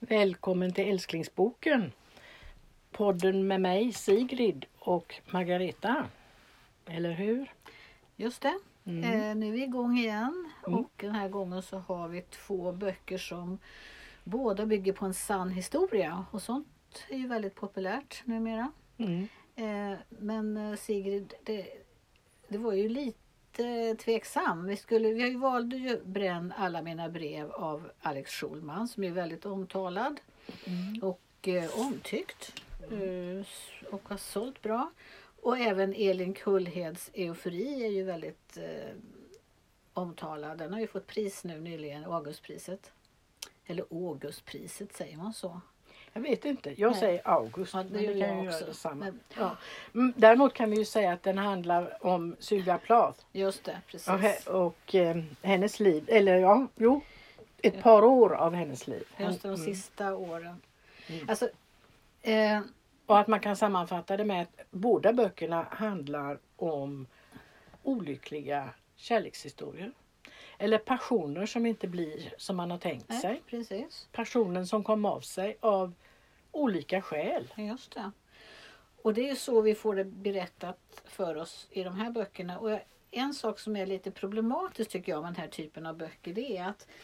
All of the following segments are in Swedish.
Välkommen till Älsklingsboken. Podden med mig Sigrid och Margareta. Eller hur? Just det. Nu är vi igång igen. Och den här gången så har vi 2 böcker som båda bygger på en sann historia. Och sånt är ju väldigt populärt numera. Men Sigrid, det var ju lite tveksam. Vi valde ju Bränn alla mina brev av Alex Schulman som är väldigt omtalad och omtyckt och har sålt bra. Och även Elin Kullheds Eufori är ju väldigt omtalad. Den har ju fått pris nu nyligen, Augustpriset. Eller Augustpriset, säger man så? Jag vet inte, jag säger August. Ja, det gör jag också. Detsamma. Men, Ja. Däremot kan vi ju säga att den handlar om Sylvia Plath. just det, precis. Och hennes liv, eller ett par år av hennes liv. Just de sista åren. Alltså, Och att man kan sammanfatta det med att båda böckerna handlar om olyckliga kärlekshistorier. Eller passioner som inte blir som man har tänkt sig. precis. Passionen som kom av sig av olika skäl. Just det. Och det är ju så vi får det berättat för oss i de här böckerna. Och en sak som är lite problematisk tycker jag med den här typen av böcker, det är att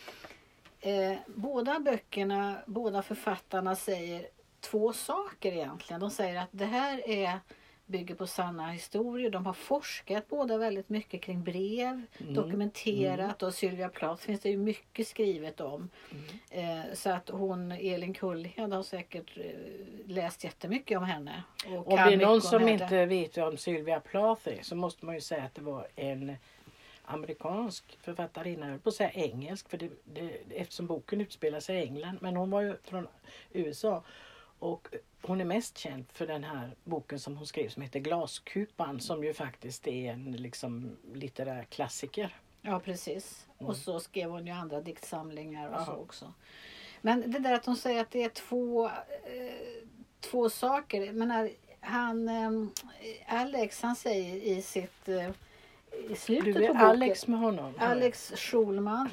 båda författarna säger 2 saker egentligen. De säger att det här bygger på sanna historier. De har forskat båda väldigt mycket kring brev, dokumenterat, och Sylvia Plath finns det ju mycket skrivet om. Så att Elin Kullhed har säkert läst jättemycket om henne. Och om det är någon som inte vet om Sylvia Plath är, så måste man ju säga att det var en amerikansk författarinna, jag höll på att säga engelsk, för eftersom boken utspelar sig i England, men hon var ju från USA. Och hon är mest känd för den här boken som hon skrev som heter Glaskupan, som ju faktiskt är en litterär klassiker. Ja, precis. Och så skrev hon ju andra diktsamlingar och så också. Men det där att hon säger att det är två saker. Men Alex, han säger i sitt i slutet du är på boken, Alex med honom? Alex Schulman.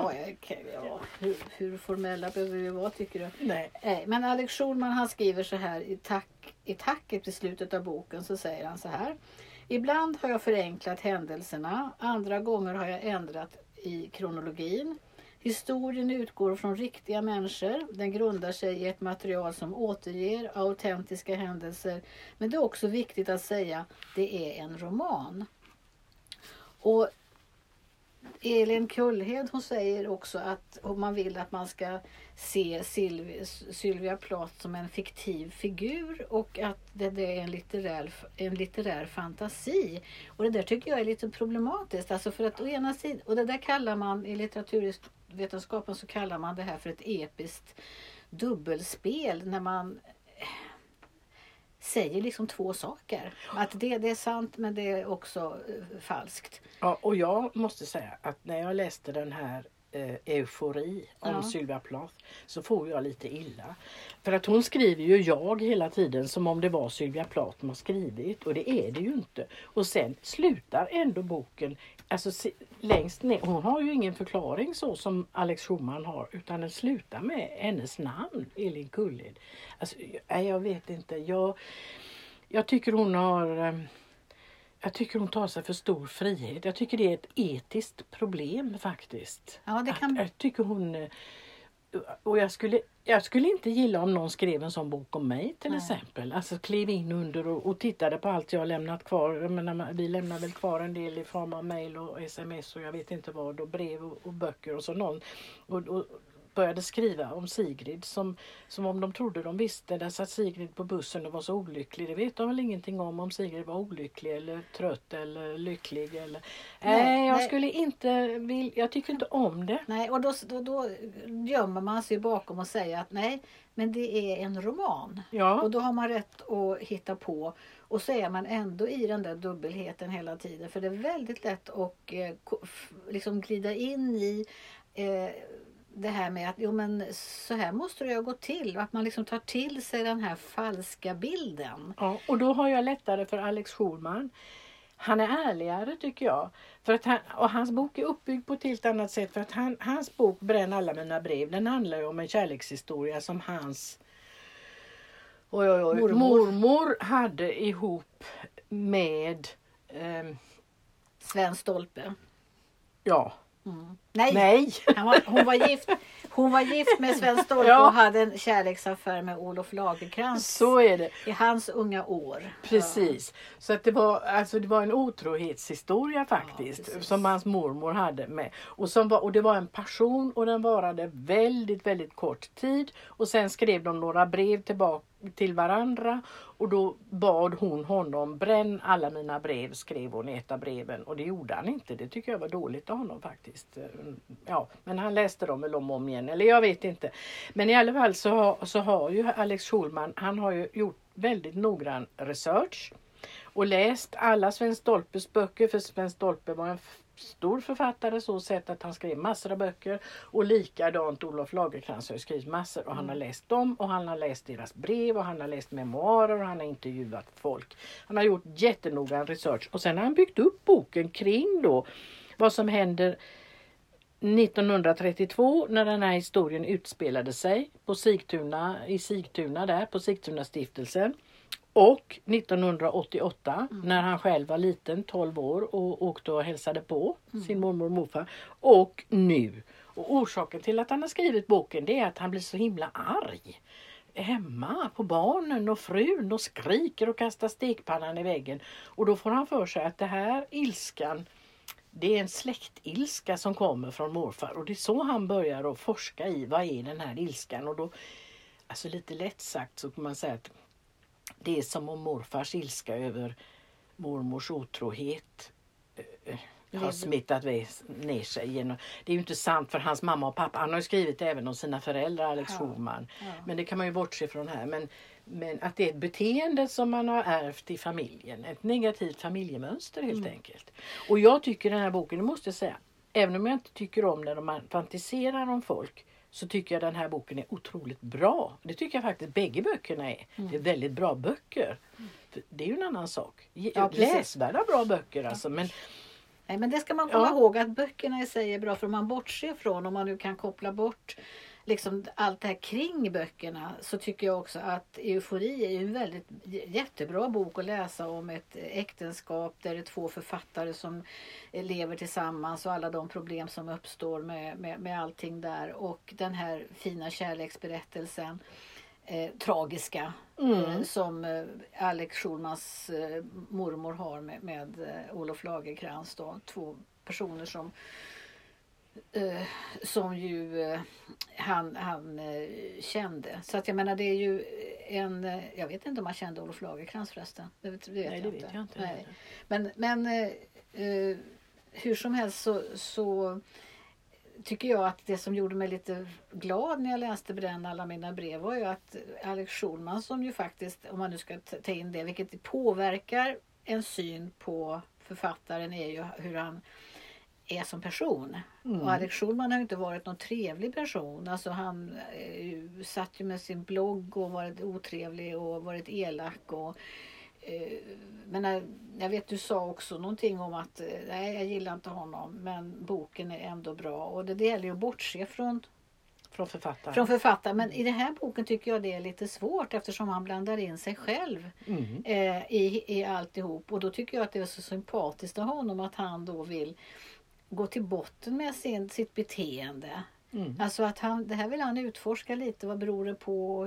Hur formella behöver vi vara, tycker du? Nej. Men Alex Schulman, han skriver så här i tacket i slutet av boken, så säger han så här: ibland har jag förenklat händelserna, andra gånger har jag ändrat i kronologin. Historien utgår från riktiga människor. Den grundar sig i ett material som återger autentiska händelser. Men det är också viktigt att säga det är en roman. Och Elin Kullhed, hon säger också att om man vill att man ska se Sylvia Plath som en fiktiv figur och att det är en litterär fantasi. Och det där tycker jag är lite problematiskt. Alltså för att å ena sidan, och det där kallar man i litteraturvetenskapen, så kallar man det här för ett episkt dubbelspel, när man säger liksom 2 saker. Att det är sant, men det är också falskt. Ja, och jag måste säga att när jag läste den här Eufori om Sylvia Plath, så får jag lite illa. För att hon skriver ju jag hela tiden som om det var Sylvia Plath som har skrivit, och det är det ju inte. Och sen slutar ändå boken, alltså längst ner, hon har ju ingen förklaring så som Alex Schulman har, utan den slutar med hennes namn, Elin Kullhed. Alltså, jag vet inte, jag tycker hon tar sig för stor frihet. Jag tycker det är ett etiskt problem faktiskt. Ja, det kan... Jag tycker hon... Och jag skulle inte gilla om någon skrev en sån bok om mig till exempel. Alltså klev in under och tittade på allt jag har lämnat kvar. Jag menar, vi lämnar väl kvar en del i form av mejl och sms och jag vet inte vad. Och brev och böcker och så någon. Och började skriva om Sigrid som om de trodde de visste. Där satt Sigrid på bussen och var så olycklig. Det vet de väl ingenting om Sigrid var olycklig eller trött eller lycklig. Eller... Jag tycker inte om det. Nej, och då gömmer man sig bakom och säger att nej, men det är en roman. Ja. Och då har man rätt att hitta på. Och så är man ändå i den där dubbelheten hela tiden. För det är väldigt lätt att liksom glida in i... det här med att men så här måste det ju gå till. Att man liksom tar till sig den här falska bilden. Ja, och då har jag lättare för Alex Schulman. han är ärligare tycker jag. För att och hans bok är uppbyggd på ett helt annat sätt. För att hans bok Bränn alla mina brev, den handlar ju om en kärlekshistoria som hans mormor hade ihop med Sven Stolpe. Ja. Nej. Hon var gift med Sven Stolpe och hade en kärleksaffär med Olof Lagercrantz. Så är det. I hans unga år. Precis. Så att det var en otrohetshistoria faktiskt. Som hans mormor hade med. Och det var en passion och den varade väldigt, väldigt kort tid. Och sen skrev de några brev tillbaka till varandra. Och då bad hon honom, bränn alla mina brev, skrev hon i ett av breven. Och det gjorde han inte. Det tycker jag var dåligt av honom faktiskt. Ja, men han läste dem väl om igen. Eller jag vet inte. Men i alla fall så har ju Alex Schulman, han har ju gjort väldigt noggrann research. Och läst alla Sven Stolpes böcker. För Sven Stolpe var en stor författare så sätt att han skrev massor av böcker. Och likadant Olof Lagercrantz har skrivit massor. Och han har läst dem och han har läst deras brev och han har läst memoarer och han har intervjuat folk. Han har gjort jättenoggrann research. Och sen har han byggt upp boken kring då vad som händer 1932 när den här historien utspelade sig i Sigtuna där på Sigtuna stiftelsen. Och 1988 när han själv var liten, 12 år och åkte och hälsade på sin mormor och morfar. Och nu. Och orsaken till att han har skrivit boken det är att han blir så himla arg. Hemma på barnen och frun och skriker och kastar stekpannan i väggen. Och då får han för sig att det här ilskan, det är en släktilska som kommer från morfar. Och det är så han börjar att forska i vad är den här ilskan. Och då, alltså lite lätt sagt så kan man säga att det är som om morfars ilska över mormors otrohet har smittat ner sig. Det är ju inte sant för hans mamma och pappa. Han har ju skrivit även om sina föräldrar, Alex Schulman. Ja. Men det kan man ju bortse från här. Men att det är ett beteende som man har ärvt i familjen. Ett negativt familjemönster helt enkelt. Och jag tycker den här boken, det måste jag säga, även om jag inte tycker om när man fantiserar om folk, så tycker jag den här boken är otroligt bra. Det tycker jag faktiskt bägge böckerna är. Det är väldigt bra böcker. För det är ju en annan sak. Läsvärda bra böcker alltså. Men nej, men det ska man komma ihåg att böckerna i sig är bra för om man bortser från, om man nu kan koppla bort liksom allt det här kring böckerna, så tycker jag också att Eufori är ju en väldigt jättebra bok att läsa om ett äktenskap där det är två författare som lever tillsammans och alla de problem som uppstår med allting där och den här fina kärleksberättelsen. Tragiska som Alex Schulmans mormor har med Olof Lagercrantz då, två personer som ju han kände. Så att jag menar det är ju jag vet inte om man kände Olof Lagercrantz förresten. Det vet jag inte. Nej. Men hur som helst så tycker jag att det som gjorde mig lite glad när jag läste Bränn alla mina brev var ju att Alex Schulman, som ju faktiskt, om man nu ska ta in det, vilket påverkar en syn på författaren, är ju hur han är som person. Och Alex Schulman har ju inte varit någon trevlig person. Alltså han satt ju med sin blogg och varit otrevlig och varit elak och men jag vet du sa också någonting om att nej, jag gillar inte honom, men boken är ändå bra och det gäller ju att bortse från författaren. Men i den här boken tycker jag det är lite svårt eftersom han blandar in sig själv i alltihop, och då tycker jag att det är så sympatiskt av honom att han då vill gå till botten med sitt beteende. Alltså att det här vill han utforska lite, vad beror det på,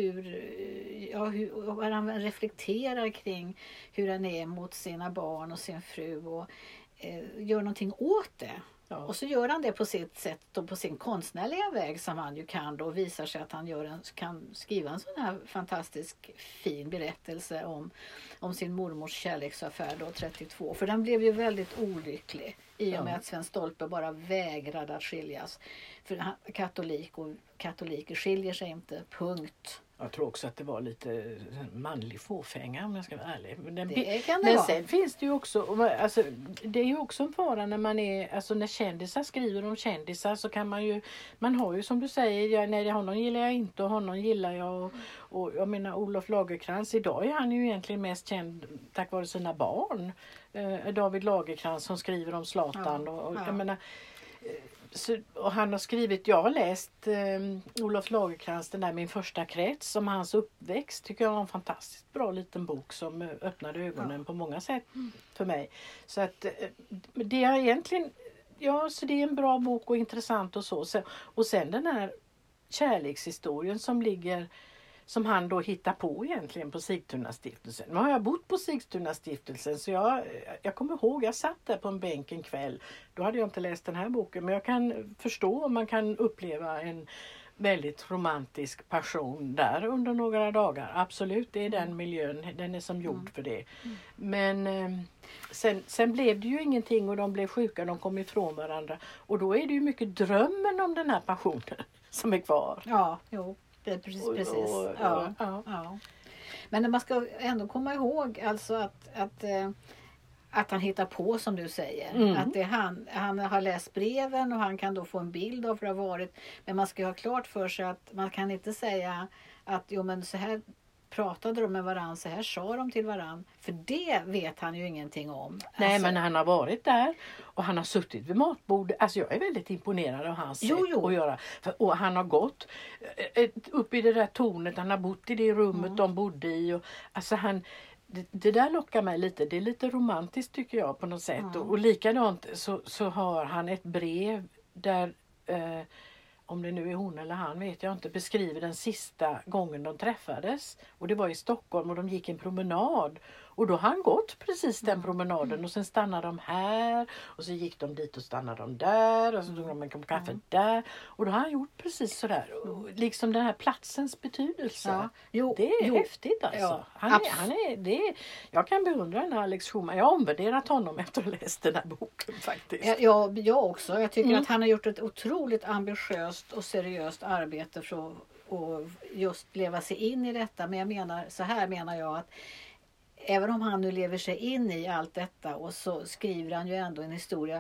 hur han reflekterar kring hur han är mot sina barn och sin fru och gör någonting åt det. Ja. Och så gör han det på sitt sätt och på sin konstnärliga väg som han ju kan då, visar sig att han kan skriva en sån här fantastisk fin berättelse om sin mormors kärleksaffär då 32. För den blev ju väldigt olycklig i och med att Sven Stolpe bara vägrade att skiljas. För katoliker skiljer sig inte, punkt. Jag tror också att det var lite manlig fåfänga om jag ska vara ärlig. Men sen finns det ju också, alltså, det är ju också en fara när man är, alltså när kändisar skriver om kändisar så kan man har ju som du säger, nej honom gillar jag inte och honom gillar jag och jag menar Olof Lagercrantz, idag är han ju egentligen mest känd tack vare sina barn. David Lagercrantz som skriver om Zlatan och jag menar och han har skrivit, jag har läst Olof Lagercrantz, den där Min första krets, om hans uppväxt, tycker jag var en fantastiskt bra liten bok som öppnade ögonen på många sätt för mig. Så att det är egentligen, så det är en bra bok och intressant och så. Och sen den här kärlekshistorien som han då hittar på egentligen på Sigtuna-stiftelsen. Nu har jag bott på Sigtuna-stiftelsen så jag kommer ihåg, jag satt där på en bänk en kväll. Då hade jag inte läst den här boken, men jag kan förstå om man kan uppleva en väldigt romantisk passion där under några dagar. Absolut, det är den miljön, den är som gjord för det. Men sen blev det ju ingenting och de blev sjuka, de kom ifrån varandra. Och då är det ju mycket drömmen om den här passionen som är kvar. Ja, jo. Precis. Ja. Men man ska ändå komma ihåg alltså att han hittar på som du säger. Att det han har läst breven och han kan då få en bild av hur det har varit. Men man ska ha klart för sig att man kan inte säga att men så här pratade de med varandra, så här sa de till varandra. För det vet han ju ingenting om. Nej, men han har varit där och han har suttit vid matbordet. Alltså jag är väldigt imponerad av hans sätt att göra. Och han har gått upp i det där tornet, han har bott i det rummet de bodde i. Och, alltså det där lockar mig lite. Det är lite romantiskt tycker jag på något sätt. Och likadant så har han ett brev där... om det nu är hon eller han vet jag inte, beskriver den sista gången de träffades. Och det var i Stockholm och de gick en promenad. Och då har han gått precis den promenaden och sen stannade de här och så gick de dit och stannade de där och så tog de en kopp kaffe där. Och då har han gjort precis sådär. Liksom den här platsens betydelse. Ja. Det är häftigt alltså. Ja. Jag kan beundra den här Alex Schulman. Jag har omvärderat honom efter att ha läst den här boken faktiskt. Ja, jag också. Jag tycker att han har gjort ett otroligt ambitiöst och seriöst arbete för att just leva sig in i detta. Men menar jag att även om han nu lever sig in i allt detta och så skriver han ju ändå en historia.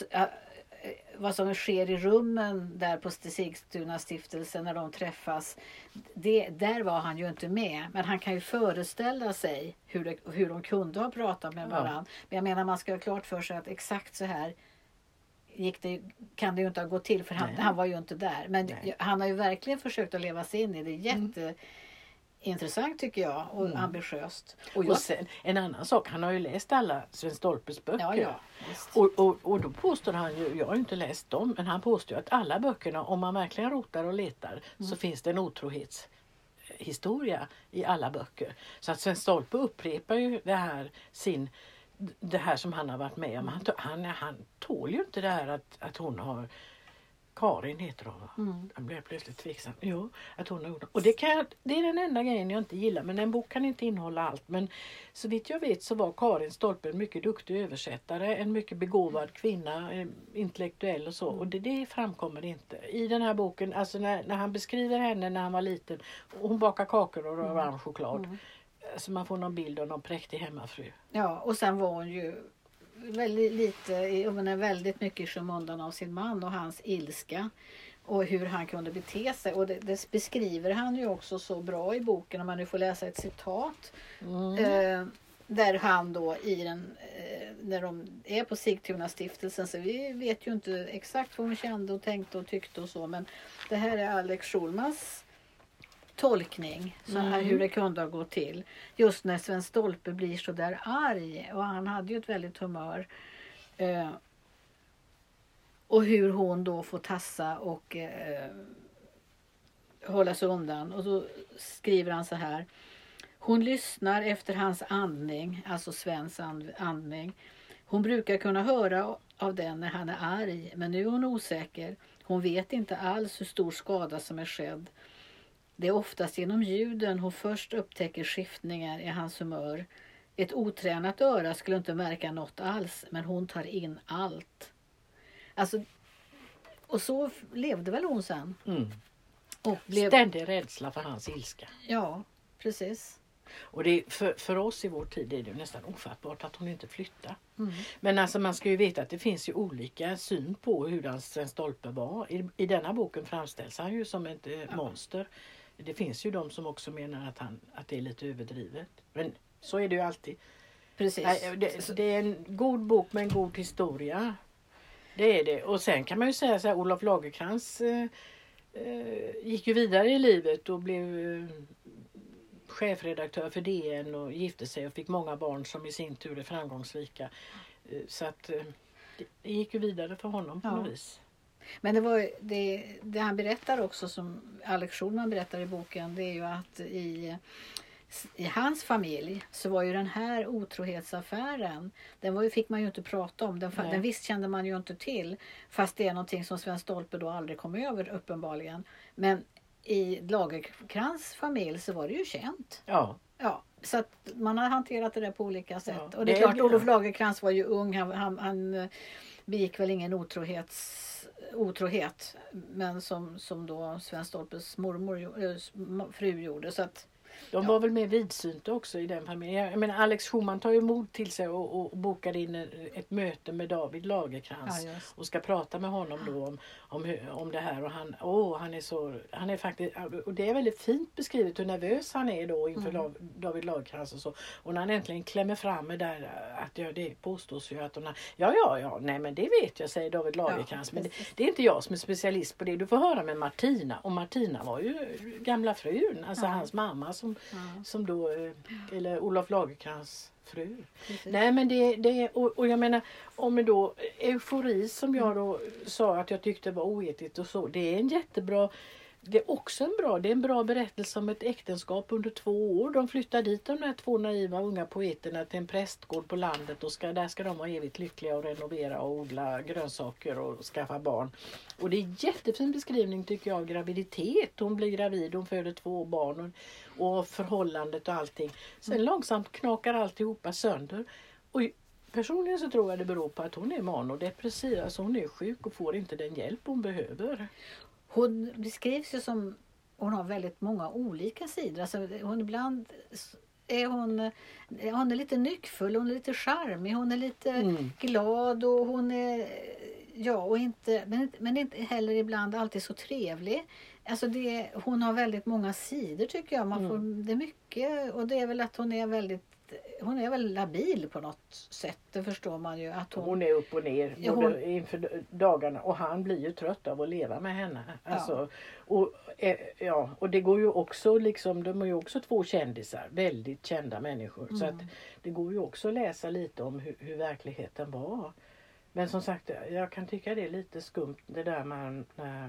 Vad som sker i rummen där på Sigtuna-stiftelsen när de träffas. Där var han ju inte med. Men han kan ju föreställa sig hur de kunde ha pratat med varandra. Men jag menar man ska ha klart för sig att exakt så här kan det ju inte ha gått till. För han var ju inte där. Men han har ju verkligen försökt att leva sig in i det. Intressant tycker jag och ambitiöst. Och sen en annan sak, han har ju läst alla Sven Stolpes böcker. Ja, och då påstår han ju, jag har ju inte läst dem, men han påstår att alla böckerna, om man verkligen rotar och letar, så finns det en otrohetshistoria i alla böcker. Så att Sven Stolpe upprepar ju det här som han har varit med om. Han tål ju inte det här att hon har... Karin heter hon. Jag blev plötsligt tveksam. Jo, att hon har gjort det. Och det är den enda grejen jag inte gillar. Men en bok kan inte innehålla allt. Men så vitt jag vet så var Karin Stolpe en mycket duktig översättare. En mycket begåvad kvinna. Intellektuell och så. Och det framkommer inte. I den här boken, alltså när han beskriver henne när han var liten. Och hon bakar kakor och rör varm choklad. Så man får någon bild av någon präktig hemmafru. Ja, och sen var hon ju väldigt mycket i skymundan av sin man och hans ilska och hur han kunde bete sig, och det beskriver han ju också så bra i boken, om man nu får läsa ett citat där han då när de är på Sigtuna-stiftelsen, så vi vet ju inte exakt vad hon kände och tänkte och tyckte och så, men det här är Alex Schulmans tolkning så här hur det kunde ha gått till just när Sven Stolpe blir så där arg, och han hade ju ett väldigt humör och hur hon då får tassa och hålla sig undan, och då skriver han så här: hon lyssnar efter hans andning, alltså Svens andning. Hon brukar kunna höra av den när han är arg, men nu är hon osäker. Hon vet inte alls hur stor skada som är skedd. Det är oftast genom ljuden hon först upptäcker skiftningar i hans humör. Ett otränat öra skulle inte märka något alls, men hon tar in allt. Alltså, och så levde väl hon sen. Och ständig rädsla för hans ilska. Ja, precis. Och det för oss i vår tid är det nästan ofattbart att hon inte flyttar. Mm. Men alltså man ska ju veta att det finns ju olika syn på hur Sven Stolpe var. I denna boken framställs han ju som ett monster. Det finns ju de som också menar att det är lite överdrivet. Men så är det ju alltid. Precis. Det är en god bok med en god historia. Det är det. Och sen kan man ju säga så här, Olof Lagercrantz gick ju vidare i livet och blev chefredaktör för DN och gifte sig och fick många barn som i sin tur är framgångsrika. Så att det gick ju vidare för honom på något vis. Men det var det han berättar också, som Alex Schulman berättar i boken, det är ju att i hans familj så var ju den här otrohetsaffären, fick man ju inte prata om. Den visst kände man ju inte till, fast det är någonting som Sven Stolpe då aldrig kom över uppenbarligen. Men i Lagercrantz familj så var det ju känt. Ja. Ja, så att man har hanterat det där på olika sätt. Ja, och det är klart, Olof Lagercrantz var ju ung, han begick väl ingen otrohet, men som då Sven Stolpes fru gjorde, så att de var väl mer vidsynta också i den familjen. Jag menar, Alex Schulman tar ju mod till sig och bokar in ett möte med David Lagercrantz och ska prata med honom då om det här, och han är faktiskt, och det är väldigt fint beskrivet hur nervös han är då inför David Lagercrantz och så. Och när han äntligen klämmer fram med där att det påstås ju att nej men det vet jag, säger David Lagercrantz, men det är inte jag som är specialist på det. Du får höra med Martina, och Martina var ju gamla frun, alltså hans mamma som då, eller Olof Lagercrantz fru. Precis. Nej men det och jag menar, om då eufori som jag då sa att jag tyckte var oetiskt och så, det är en jättebra, det är också en bra berättelse om ett äktenskap under 2 år. De flyttar dit, de där 2 naiva unga poeterna, till en prästgård på landet, och där ska de vara evigt lyckliga och renovera och odla grönsaker och skaffa barn. Och det är en jättefin beskrivning tycker jag av graviditet. Hon blir gravid, hon föder 2 barn och förhållandet och allting. Sen långsamt knakar alltihopa sönder. Och personligen så tror jag det beror på att hon är manodepressiv, alltså hon är sjuk och får inte den hjälp hon behöver. Hon beskrivs ju som, hon har väldigt många olika sidor. Alltså ibland är hon är lite nyckfull, hon är lite charmig, hon är lite glad, och hon är och men inte heller ibland alltid så trevlig. Alltså hon har väldigt många sidor tycker jag. Det är mycket, och det är väl att hon är väl labil på något sätt, det förstår man ju. Att hon är upp och ner både inför dagarna, och han blir ju trött av att leva med henne. Alltså, och det går ju också liksom, de är ju också 2 kändisar, väldigt kända människor. Så att det går ju också att läsa lite om hur verkligheten var. Men som sagt, jag kan tycka det är lite skumt det där med,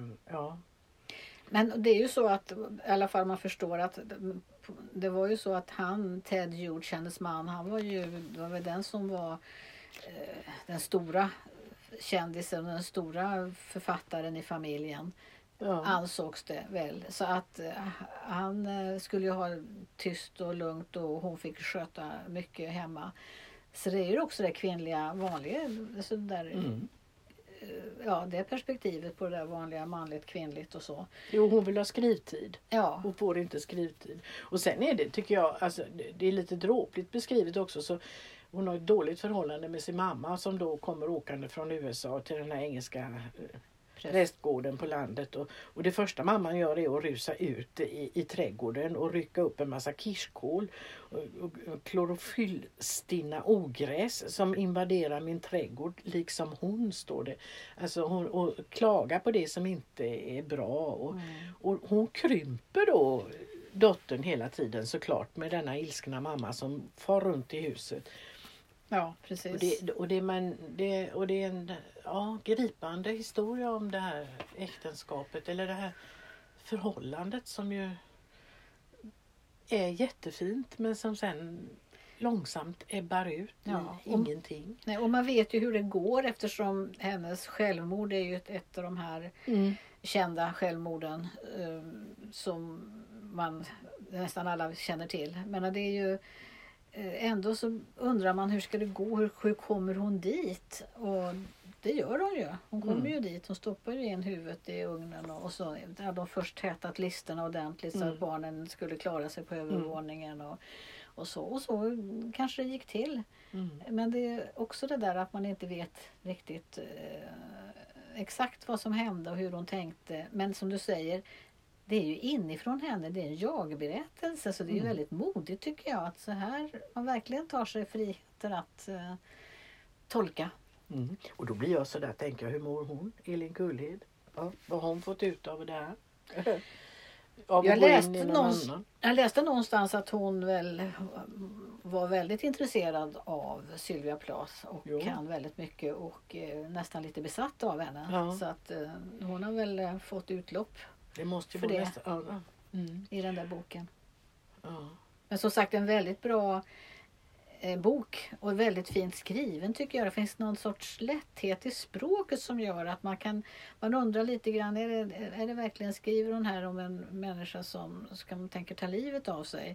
Men det är ju så att, i alla fall man förstår att det var ju så att Ted Hughes, hennes man, det var väl den som var den stora kändisen, den stora författaren i familjen. Ansågs det väl. Så att han skulle ju ha tyst och lugnt, och hon fick sköta mycket hemma. Så det är ju också det kvinnliga vanliga, så där, det perspektivet på det där vanliga manligt kvinnligt och så. Jo, hon vill ha skrivtid. Ja. Hon får inte skrivtid. Och sen är det, tycker jag, alltså, det är lite dråpligt beskrivet också, så hon har ett dåligt förhållande med sin mamma som då kommer åkande från USA till den här engelska prästgården på landet, och det första mamman gör är att rusa ut i trädgården och rycka upp en massa kirskål och klorofyllstinna ogräs som invaderar min trädgård, liksom hon, står det. Alltså och klagar på det som inte är bra, och hon krymper då dottern hela tiden såklart med denna ilskna mamma som far runt i huset. Ja, precis. Och det är en gripande historia om det här äktenskapet, eller det här förhållandet som ju är jättefint, men som sen långsamt ebbar ut i ingenting. Nej, och man vet ju hur det går, eftersom hennes självmord är ju ett av de här kända självmorden som man nästan alla känner till. Men det är ju ändå så undrar man, hur ska det gå? Hur kommer hon dit? Och det gör hon ju. Hon kommer ju dit. Hon stoppar ju in huvudet i ugnen och så hade de först tätat listerna ordentligt så att barnen skulle klara sig på övervåningen och så kanske det gick till. Men det är också det där att man inte vet riktigt exakt vad som hände och hur hon tänkte. Men som du säger, det är ju inifrån henne, det är en jag-berättelse, så det är ju väldigt modigt tycker jag att så här man verkligen tar sig friheter att tolka. Och då blir jag så där, tänker jag, hur mår hon, Elin Kullhed? Ja, vad har hon fått ut av det här? Jag läste någonstans att hon väl var väldigt intresserad av Sylvia Plath och kan väldigt mycket och nästan lite besatt av henne. Ja. Så att hon har väl fått utlopp det måste ju för det i den där boken. Ja. Men som sagt en väldigt bra bok och väldigt fint skriven tycker jag. Det finns någon sorts lätthet i språket som gör att man undrar lite grann, är det verkligen, skriver hon här om en människa som man tänker ta livet av sig?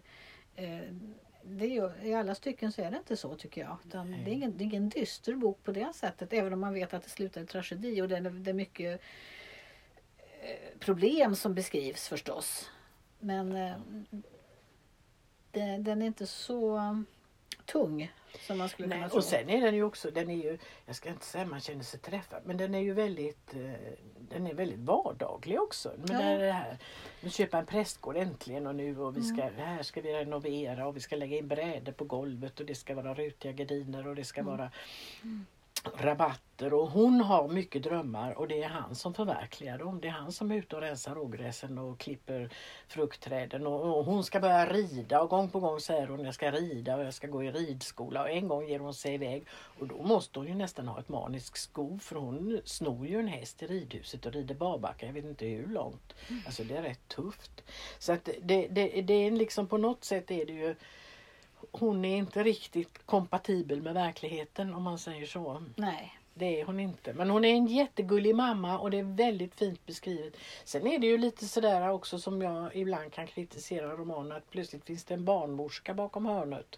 I alla stycken så är det inte så tycker jag. Utan det är ingen dyster bok på det sättet, även om man vet att det slutar i tragedi och det är mycket problem som beskrivs förstås. Men den är inte så tung som man skulle kunna tro. Och sen är den ju också, jag ska inte säga man känner sig träffad, men den är ju väldigt vardaglig också. Men det här, nu köpa en prästgård äntligen och nu och här ska vi renovera och vi ska lägga in brädor på golvet och det ska vara rutiga gardiner och det ska vara rabatter och hon har mycket drömmar och det är han som förverkligar dem. Det är han som är ute och rensar rågräsen och klipper fruktträden och hon ska börja rida och gång på gång säger hon jag ska rida och jag ska gå i ridskola och en gång ger hon sig iväg och då måste hon ju nästan ha ett maniskt skov för hon snor ju en häst i ridhuset och rider barbacka, jag vet inte hur långt. Alltså det är rätt tufft. Så att det är liksom på något sätt är det ju hon är inte riktigt kompatibel med verkligheten om man säger så. Nej. Det är hon inte. Men hon är en jättegullig mamma och det är väldigt fint beskrivet. Sen är det ju lite sådär också som jag ibland kan kritisera romanen att plötsligt finns det en barnmorska bakom hörnet.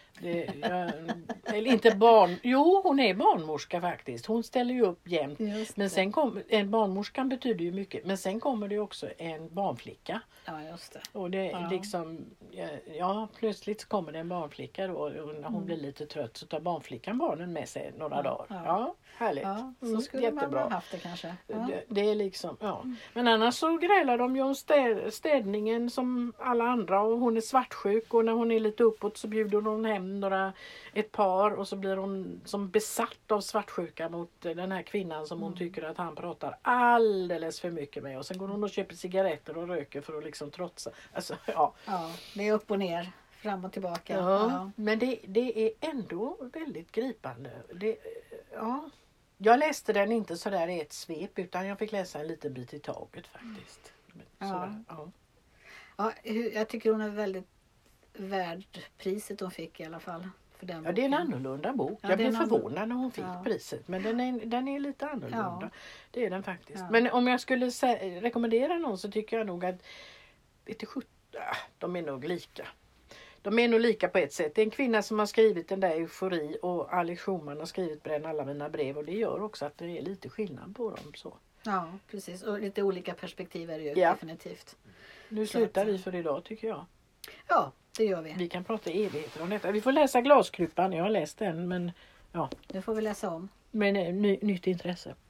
Eller inte jo hon är barnmorska faktiskt. Hon ställer ju upp jämt. Men sen en barnmorskan betyder ju mycket. Men sen kommer det också en barnflicka. Ja just det. Och det liksom plötsligt så kommer det en barnflicka då och när hon blir lite trött så tar barnflickan barnen med sig några dagar. Ja, härligt. Ja, så skulle jättebra. Man ha haft det kanske. Ja. Det är liksom, Men annars så grälar de ju om städningen som alla andra och hon är svartsjuk och när hon är lite uppåt så bjuder hon hem ett par och så blir hon som besatt av svartsjuka mot den här kvinnan som hon tycker att han pratar alldeles för mycket med och sen går hon och köper cigaretter och röker för att liksom trotsa. Alltså, ja, det är upp och ner, fram och tillbaka. Ja. Men det är ändå väldigt gripande. Jag läste den inte så där i ett svep utan jag fick läsa en liten bit i taget faktiskt. Jag tycker hon är väldigt värd priset hon fick i alla fall. För den det är en annorlunda bok. Jag blev förvånad när hon fick priset. Men den är lite annorlunda. Ja. Det är den faktiskt. Ja. Men om jag skulle rekommendera någon så tycker jag nog att de är nog lika. De är nog lika på ett sätt. Det är en kvinna som har skrivit den där Eufori och Alex Schulman har skrivit Bränn alla mina brev och det gör också att det är lite skillnad på dem. Så. Ja, precis. Och lite olika perspektiv är det ju definitivt. Nu slutar vi för idag tycker jag. Ja, det gör vi. Vi kan prata evigheter om detta. Vi får läsa Glaskruppan. Jag har läst den men det får vi läsa om. Men nytt intresse.